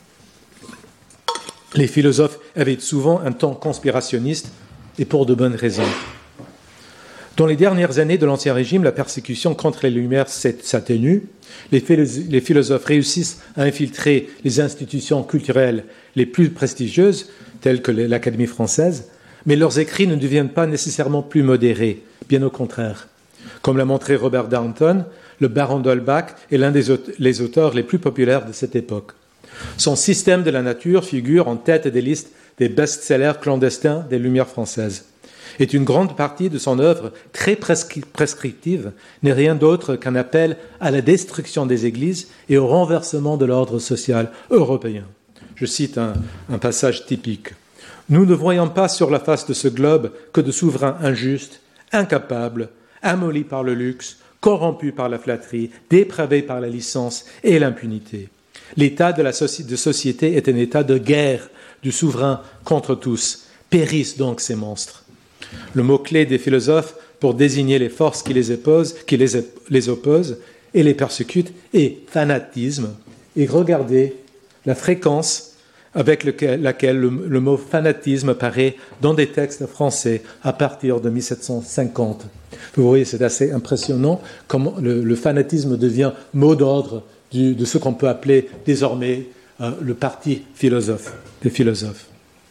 Les philosophes avaient souvent un ton conspirationniste et pour de bonnes raisons. Dans les dernières années de l'Ancien Régime, la persécution contre les Lumières s'atténue. Les philosophes réussissent à infiltrer les institutions culturelles les plus prestigieuses, telles que l'Académie française, mais leurs écrits ne deviennent pas nécessairement plus modérés, bien au contraire. Comme l'a montré Robert Darnton, le baron d'Holbach est l'un des auteurs les plus populaires de cette époque. Son système de la nature figure en tête des listes des best-sellers clandestins des Lumières françaises. Et une grande partie de son œuvre, très prescriptive, n'est rien d'autre qu'un appel à la destruction des églises et au renversement de l'ordre social européen. Je cite un passage typique. « Nous ne voyons pas sur la face de ce globe que de souverains injustes, incapables, amollis par le luxe, corrompus par la flatterie, dépravés par la licence et l'impunité. L'état de société est un état de guerre du souverain contre tous. Périssent donc ces monstres. » Le mot-clé des philosophes pour désigner les forces qui les opposent et les persécutent est fanatisme. Et regardez la fréquence avec laquelle le mot fanatisme apparaît dans des textes français à partir de 1750. Vous voyez, c'est assez impressionnant comment le fanatisme devient mot d'ordre de ce qu'on peut appeler désormais le parti des philosophes.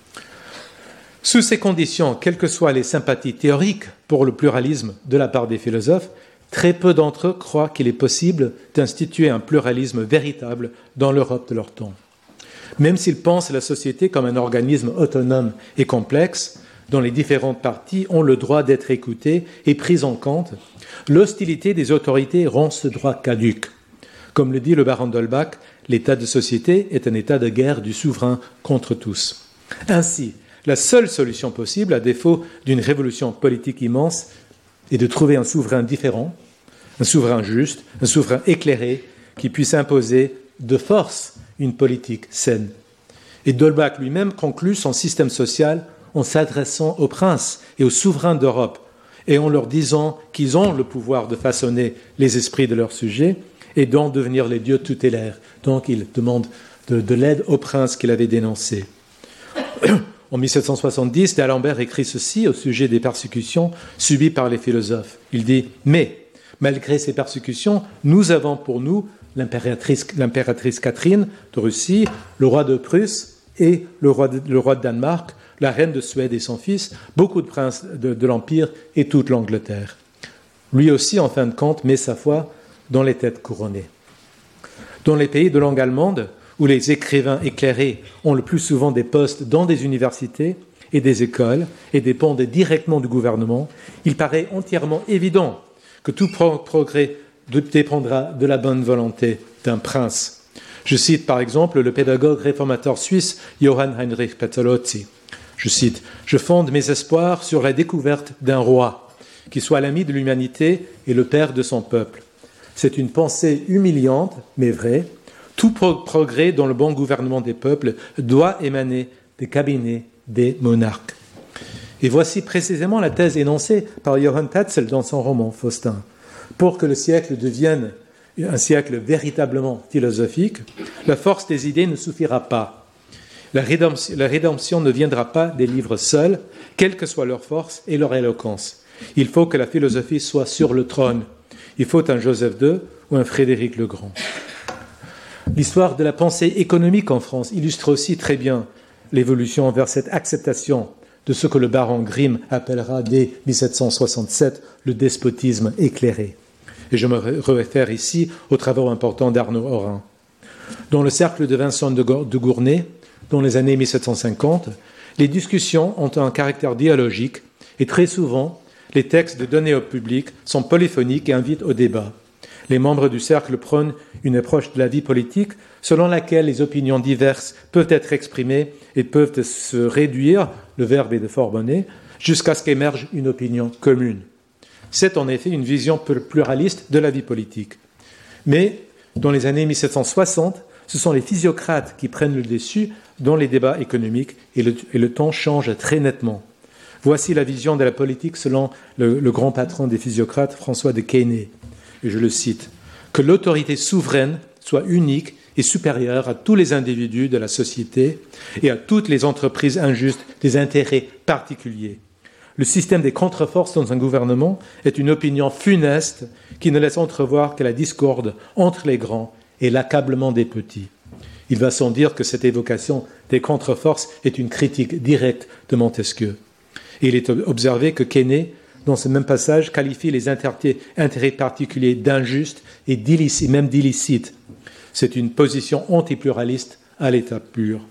Sous ces conditions, quelles que soient les sympathies théoriques pour le pluralisme de la part des philosophes, très peu d'entre eux croient qu'il est possible d'instituer un pluralisme véritable dans l'Europe de leur temps. Même s'ils pensent la société comme un organisme autonome et complexe, dont les différentes parties ont le droit d'être écoutées et prises en compte, l'hostilité des autorités rend ce droit caduc. Comme le dit le baron d'Holbach, l'état de société est un état de guerre du souverain contre tous. Ainsi, la seule solution possible, à défaut d'une révolution politique immense, est de trouver un souverain différent, un souverain juste, un souverain éclairé, qui puisse imposer de force une politique saine. Et d'Holbach lui-même conclut son système social en s'adressant aux princes et aux souverains d'Europe et en leur disant qu'ils ont le pouvoir de façonner les esprits de leurs sujets et d'en devenir les dieux tutélaires. Donc il demande de l'aide aux princes qu'il avait dénoncés. En 1770, d'Alembert écrit ceci au sujet des persécutions subies par les philosophes. Il dit « Mais, malgré ces persécutions, nous avons pour nous l'impératrice Catherine de Russie, le roi de Prusse et le roi de Danemark, la reine de Suède et son fils, beaucoup de princes de l'Empire et toute l'Angleterre. Lui aussi, en fin de compte, met sa foi dans les têtes couronnées. Dans les pays de langue allemande, où les écrivains éclairés ont le plus souvent des postes dans des universités et des écoles et dépendent directement du gouvernement, il paraît entièrement évident que tout progrès dépendra de la bonne volonté d'un prince. Je cite par exemple le pédagogue réformateur suisse Johann Heinrich Pestalozzi. Je cite « Je fonde mes espoirs sur la découverte d'un roi, qui soit l'ami de l'humanité et le père de son peuple. C'est une pensée humiliante, mais vraie. Tout progrès dans le bon gouvernement des peuples doit émaner des cabinets des monarques. » Et voici précisément la thèse énoncée par Johann Tetzel dans son roman Faustin. Pour que le siècle devienne un siècle véritablement philosophique, la force des idées ne suffira pas. La rédemption ne viendra pas des livres seuls, quelle que soit leur force et leur éloquence. Il faut que la philosophie soit sur le trône. Il faut un Joseph II ou un Frédéric le Grand. L'histoire de la pensée économique en France illustre aussi très bien l'évolution vers cette acceptation de ce que le baron Grimm appellera dès 1767 le despotisme éclairé. Et je me réfère ici aux travaux importants d'Arnaud Horin. Dans le cercle de Vincent de Gournay, dans les années 1750, les discussions ont un caractère dialogique et très souvent, les textes donnés au public sont polyphoniques et invitent au débat. Les membres du cercle prônent une approche de la vie politique selon laquelle les opinions diverses peuvent être exprimées et peuvent se réduire, le verbe est de fort bonnet, jusqu'à ce qu'émerge une opinion commune. C'est en effet une vision pluraliste de la vie politique. Mais dans les années 1760, ce sont les physiocrates qui prennent le dessus dans les débats économiques et le ton change très nettement. Voici la vision de la politique selon le grand patron des physiocrates, François de Quesnay. Et je le cite, « Que l'autorité souveraine soit unique et supérieure à tous les individus de la société et à toutes les entreprises injustes des intérêts particuliers. Le système des contreforces dans un gouvernement est une opinion funeste qui ne laisse entrevoir que la discorde entre les grands et l'accablement des petits. » Il va sans dire que cette évocation des contreforces est une critique directe de Montesquieu. Et il est observé que Quesnay, dans ce même passage, qualifie les intérêts particuliers d'injustes et même d'illicites. C'est une position antipluraliste à l'état pur.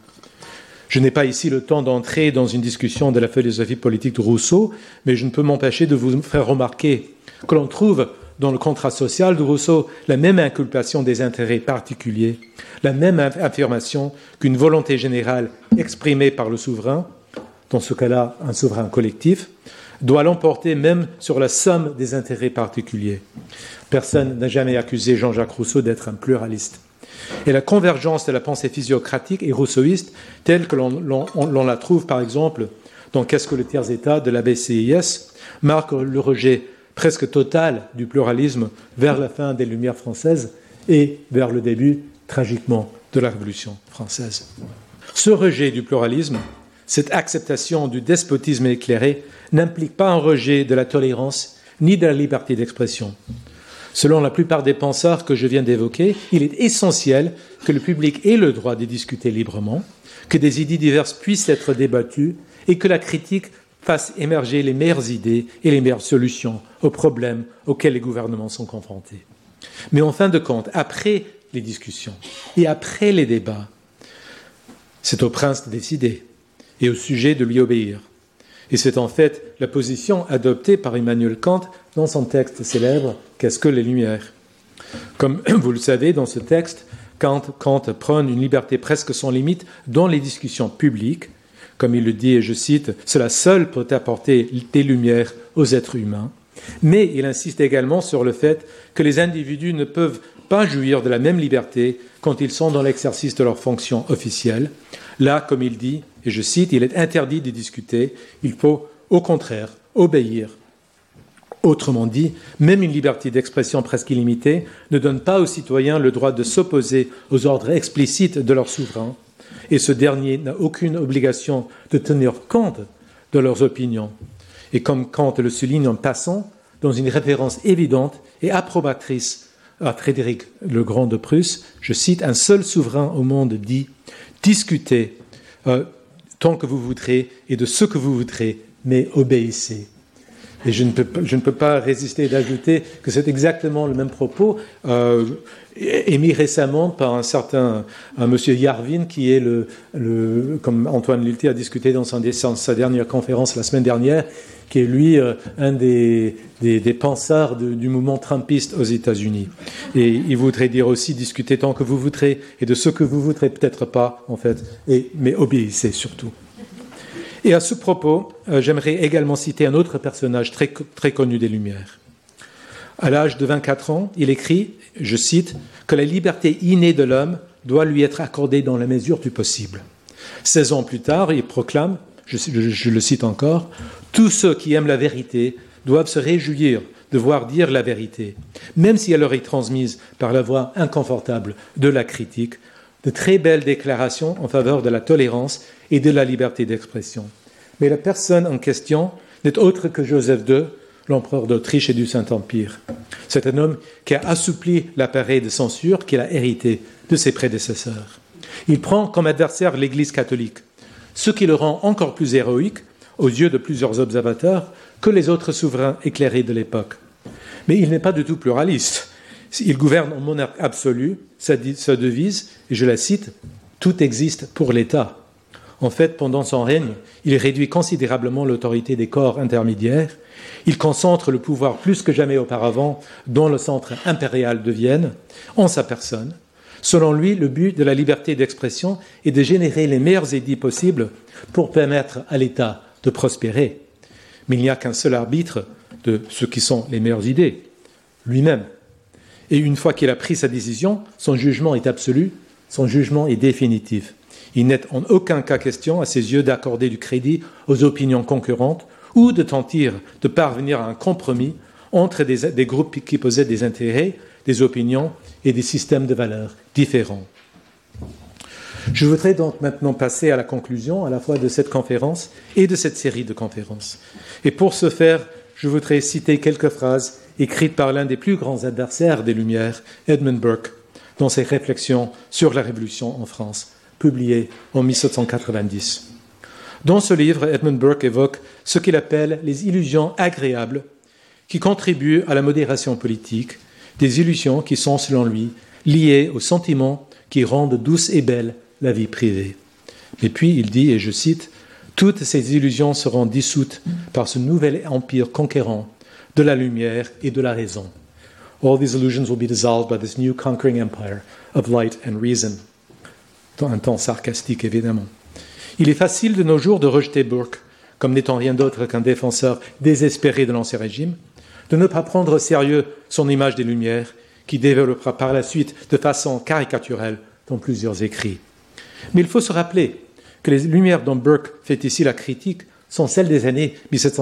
Je n'ai pas ici le temps d'entrer dans une discussion de la philosophie politique de Rousseau, mais je ne peux m'empêcher de vous faire remarquer que l'on trouve dans le contrat social de Rousseau la même inculpation des intérêts particuliers, la même affirmation qu'une volonté générale exprimée par le souverain, dans ce cas-là un souverain collectif, doit l'emporter même sur la somme des intérêts particuliers. Personne n'a jamais accusé Jean-Jacques Rousseau d'être un pluraliste. Et la convergence de la pensée physiocratique et rousseauiste, telle que l'on la trouve par exemple dans Qu'est-ce que le tiers-État de l'abbé CIS, marque le rejet presque total du pluralisme vers la fin des Lumières françaises et vers le début, tragiquement, de la Révolution française. Ce rejet du pluralisme, cette acceptation du despotisme éclairé, n'implique pas un rejet de la tolérance ni de la liberté d'expression. Selon la plupart des penseurs que je viens d'évoquer, il est essentiel que le public ait le droit de discuter librement, que des idées diverses puissent être débattues et que la critique fasse émerger les meilleures idées et les meilleures solutions aux problèmes auxquels les gouvernements sont confrontés. Mais en fin de compte, après les discussions et après les débats, c'est au prince de décider et au sujet de lui obéir. Et c'est en fait la position adoptée par Emmanuel Kant dans son texte célèbre « Qu'est-ce que les Lumières ?» Comme vous le savez, dans ce texte, Kant prône une liberté presque sans limite dans les discussions publiques. Comme il le dit, et je cite, « Cela seul peut apporter des lumières aux êtres humains. » Mais il insiste également sur le fait que les individus ne peuvent pas jouir de la même liberté quand ils sont dans l'exercice de leurs fonctions officielles. Là, comme il dit, et je cite, « Il est interdit de discuter, il faut au contraire obéir. » Autrement dit, même une liberté d'expression presque illimitée ne donne pas aux citoyens le droit de s'opposer aux ordres explicites de leur souverain, et ce dernier n'a aucune obligation de tenir compte de leurs opinions. Et comme Kant le souligne en passant, dans une référence évidente et approbatrice à Frédéric le Grand de Prusse, je cite, « Un seul souverain au monde dit « Discutez tant que vous voudrez et de ce que vous voudrez, mais obéissez. » Et je ne peux pas résister d'ajouter que c'est exactement le même propos émis récemment par un certain monsieur Yarvin, qui est comme Antoine Lulty a discuté dans sa dernière conférence la semaine dernière, qui est lui un des penseurs du mouvement trumpiste aux États-Unis. Et il voudrait dire aussi discuter tant que vous voudrez et de ce que vous voudrez peut-être pas en fait, mais obéissez surtout. Et à ce propos, j'aimerais également citer un autre personnage très, très connu des Lumières. À l'âge de 24 ans, il écrit, je cite, « que la liberté innée de l'homme doit lui être accordée dans la mesure du possible. » 16 ans plus tard, il proclame, je le cite encore, « Tous ceux qui aiment la vérité doivent se réjouir de voir dire la vérité, même si elle leur est transmise par la voie inconfortable de la critique, de très belles déclarations en faveur de la tolérance et de la liberté d'expression. Mais la personne en question n'est autre que Joseph II, l'empereur d'Autriche et du Saint-Empire. C'est un homme qui a assoupli l'appareil de censure qu'il a hérité de ses prédécesseurs. Il prend comme adversaire l'Église catholique, ce qui le rend encore plus héroïque, aux yeux de plusieurs observateurs, que les autres souverains éclairés de l'époque. Mais il n'est pas du tout pluraliste. Il gouverne en monarque absolu, sa devise, et je la cite, « Tout existe pour l'État ». En fait, pendant son règne, il réduit considérablement l'autorité des corps intermédiaires, il concentre le pouvoir plus que jamais auparavant dans le centre impérial de Vienne, en sa personne. Selon lui, le but de la liberté d'expression est de générer les meilleurs édits possibles pour permettre à l'État de prospérer. Mais il n'y a qu'un seul arbitre de ce qui sont les meilleures idées, lui-même. Et une fois qu'il a pris sa décision, son jugement est absolu, son jugement est définitif. Il n'est en aucun cas question, à ses yeux, d'accorder du crédit aux opinions concurrentes ou de tenter de parvenir à un compromis entre des groupes qui possèdent des intérêts, des opinions et des systèmes de valeurs différents. Je voudrais donc maintenant passer à la conclusion à la fois de cette conférence et de cette série de conférences. Et pour ce faire, je voudrais citer quelques phrases écrites par l'un des plus grands adversaires des Lumières, Edmund Burke, dans ses réflexions sur la Révolution en France, publiées en 1790. Dans ce livre, Edmund Burke évoque ce qu'il appelle les illusions agréables qui contribuent à la modération politique, des illusions qui sont, selon lui, liées aux sentiments qui rendent douce et belle la vie privée. Mais puis, il dit, et je cite, « Toutes ces illusions seront dissoutes par ce nouvel empire conquérant de la lumière et de la raison. All these illusions will be dissolved by this new conquering empire of light and reason. » Dans un ton sarcastique, évidemment. Il est facile de nos jours de rejeter Burke, comme n'étant rien d'autre qu'un défenseur désespéré de l'Ancien Régime, de ne pas prendre au sérieux son image des Lumières, qui développera par la suite de façon caricaturelle dans plusieurs écrits. Mais il faut se rappeler que les Lumières dont Burke fait ici la critique sont celles des années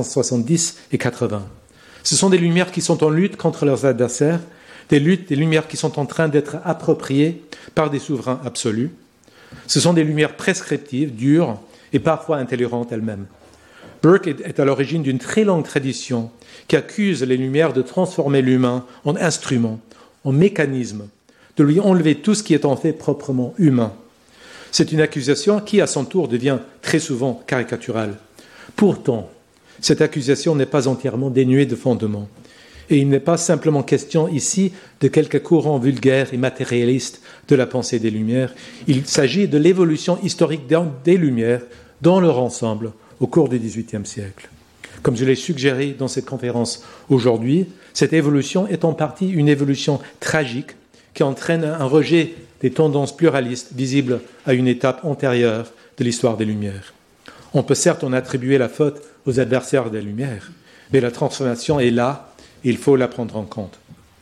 1770 et 80. Ce sont des Lumières qui sont en lutte contre leurs adversaires, des Lumières qui sont en train d'être appropriées par des souverains absolus. Ce sont des Lumières prescriptives, dures et parfois intolérantes elles-mêmes. Burke est à l'origine d'une très longue tradition qui accuse les Lumières de transformer l'humain en instrument, en mécanisme, de lui enlever tout ce qui est en fait proprement humain. C'est une accusation qui, à son tour, devient très souvent caricaturale. Pourtant, cette accusation n'est pas entièrement dénuée de fondement. Et il n'est pas simplement question ici de quelques courants vulgaires et matérialistes de la pensée des Lumières. Il s'agit de l'évolution historique des Lumières dans leur ensemble au cours du XVIIIe siècle. Comme je l'ai suggéré dans cette conférence aujourd'hui, cette évolution est en partie une évolution tragique qui entraîne un rejet des tendances pluralistes visibles à une étape antérieure de l'histoire des Lumières. On peut certes en attribuer la faute aux adversaires des Lumières, mais la transformation est là et il faut la prendre en compte.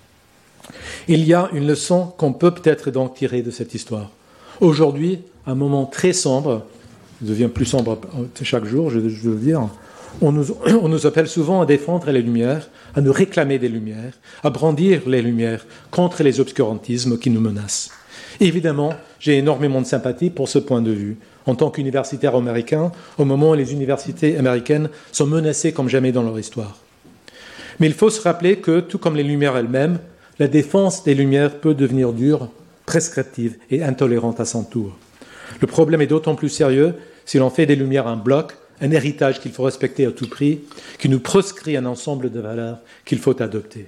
Il y a une leçon qu'on peut peut-être donc tirer de cette histoire. Aujourd'hui, un moment très sombre devient plus sombre chaque jour, je veux dire. On nous appelle souvent à défendre les lumières, à nous réclamer des lumières, à brandir les lumières contre les obscurantismes qui nous menacent. Évidemment, j'ai énormément de sympathie pour ce point de vue. En tant qu'universitaire américain, au moment où les universités américaines sont menacées comme jamais dans leur histoire. Mais il faut se rappeler que, tout comme les lumières elles-mêmes, la défense des lumières peut devenir dure, prescriptive et intolérante à son tour. Le problème est d'autant plus sérieux si l'on fait des lumières un bloc, un héritage qu'il faut respecter à tout prix, qui nous proscrit un ensemble de valeurs qu'il faut adopter.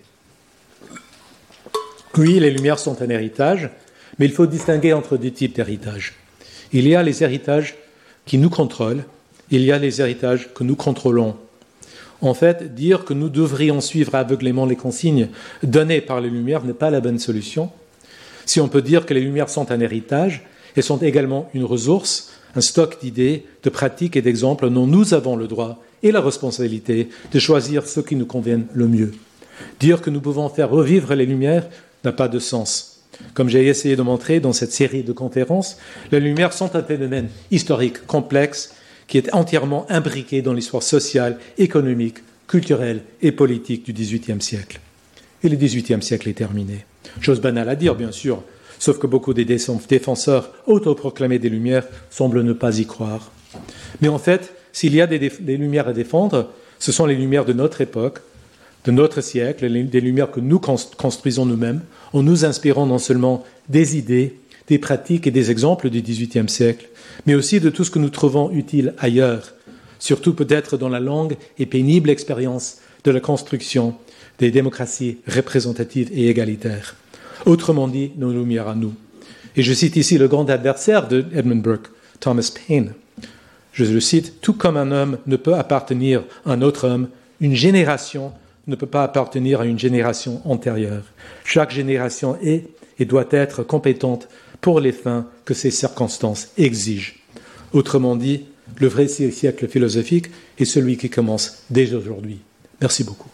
Oui, les lumières sont un héritage, mais il faut distinguer entre deux types d'héritages. Il y a les héritages qui nous contrôlent, il y a les héritages que nous contrôlons. En fait, dire que nous devrions suivre aveuglément les consignes données par les lumières n'est pas la bonne solution. Si on peut dire que les lumières sont un héritage, elles sont également une ressource, un stock d'idées, de pratiques et d'exemples dont nous avons le droit et la responsabilité de choisir ce qui nous convient le mieux. Dire que nous pouvons faire revivre les lumières n'a pas de sens. Comme j'ai essayé de montrer dans cette série de conférences, les lumières sont un phénomène historique complexe qui est entièrement imbriqué dans l'histoire sociale, économique, culturelle et politique du XVIIIe siècle. Et le XVIIIe siècle est terminé. Chose banale à dire, bien sûr, sauf que beaucoup des défenseurs autoproclamés des Lumières semblent ne pas y croire. Mais en fait, s'il y a des Lumières à défendre, ce sont les Lumières de notre époque, de notre siècle, des Lumières que nous construisons nous-mêmes, en nous inspirant non seulement des idées, des pratiques et des exemples du XVIIIe siècle, mais aussi de tout ce que nous trouvons utile ailleurs, surtout peut-être dans la longue et pénible expérience de la construction des démocraties représentatives et égalitaires. Autrement dit, nos lumières à nous. Et je cite ici le grand adversaire de Edmund Burke, Thomas Paine. Je le cite, « Tout comme un homme ne peut appartenir à un autre homme, une génération ne peut pas appartenir à une génération antérieure. Chaque génération est et doit être compétente pour les fins que ces circonstances exigent. » Autrement dit, le vrai siècle philosophique est celui qui commence dès aujourd'hui. Merci beaucoup.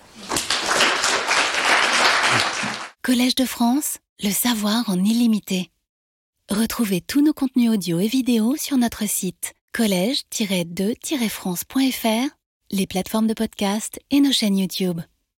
Collège de France, le savoir en illimité. Retrouvez tous nos contenus audio et vidéo sur notre site collège-2-france.fr, les plateformes de podcast et nos chaînes YouTube.